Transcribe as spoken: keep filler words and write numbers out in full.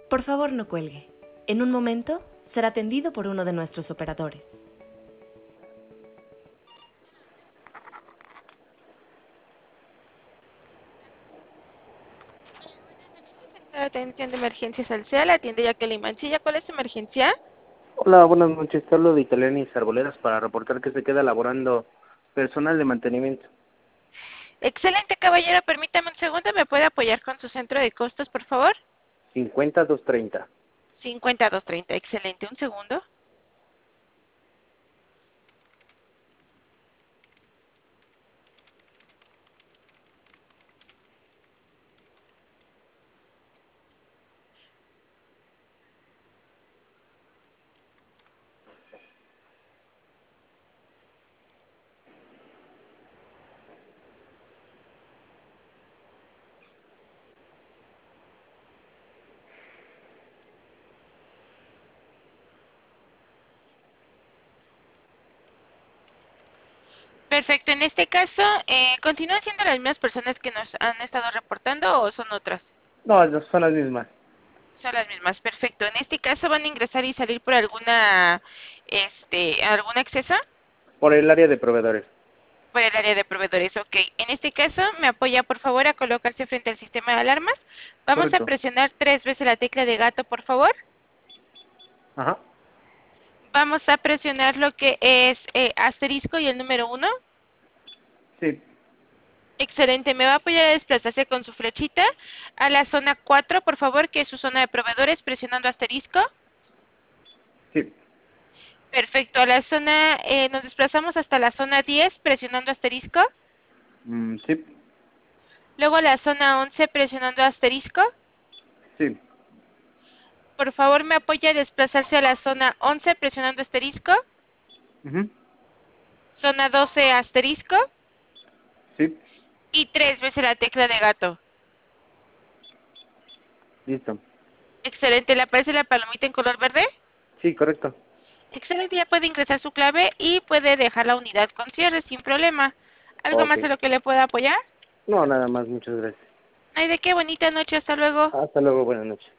Por favor, no cuelgue. En un momento será atendido por uno de nuestros operadores. Atención de emergencias al C E A, la atiende Jacqueline Mancilla. ¿Cuál es su emergencia? Hola, buenas noches. Te hablo de Italianis Arboledas para reportar que se queda laborando personal de mantenimiento. Excelente, caballero. Permítame un segundo. ¿Me puede apoyar con su centro de costos, por favor? cincuenta doscientos treinta. cincuenta doscientos treinta. Excelente. Un segundo. Perfecto. En este caso, eh, ¿continúan siendo las mismas personas que nos han estado reportando o son otras? No, no son las mismas. Son las mismas. Perfecto. En este caso, ¿van a ingresar y salir por alguna, este, algún acceso? Por el área de proveedores. Por el área de proveedores, ok. En este caso, me apoya por favor a colocarse frente al sistema de alarmas. Vamos a Correcto. presionar tres veces la tecla de gato, por favor. Ajá. Vamos a presionar lo que es eh, asterisco y el número uno. Sí. Excelente, me va a apoyar a desplazarse con su flechita a la zona cuatro, por favor, que es su zona de proveedores, presionando asterisco. Sí. Perfecto, a la zona, eh, nos desplazamos hasta la zona diez, presionando asterisco. Mm, sí. Luego a la zona once, presionando asterisco. Sí. Por favor, me apoya a desplazarse a la zona once, presionando asterisco. Ujú. Zona doce, asterisco. Sí. Y tres veces la tecla de gato. Listo. Excelente, ¿le aparece la palomita en color verde? Sí, correcto. Excelente, ya puede ingresar su clave y puede dejar la unidad con cierre sin problema. ¿Algo Ok. más en lo que le pueda apoyar? No, nada más. Muchas gracias. Ay, de qué bonita noche, hasta luego. Hasta luego. Buenas noches.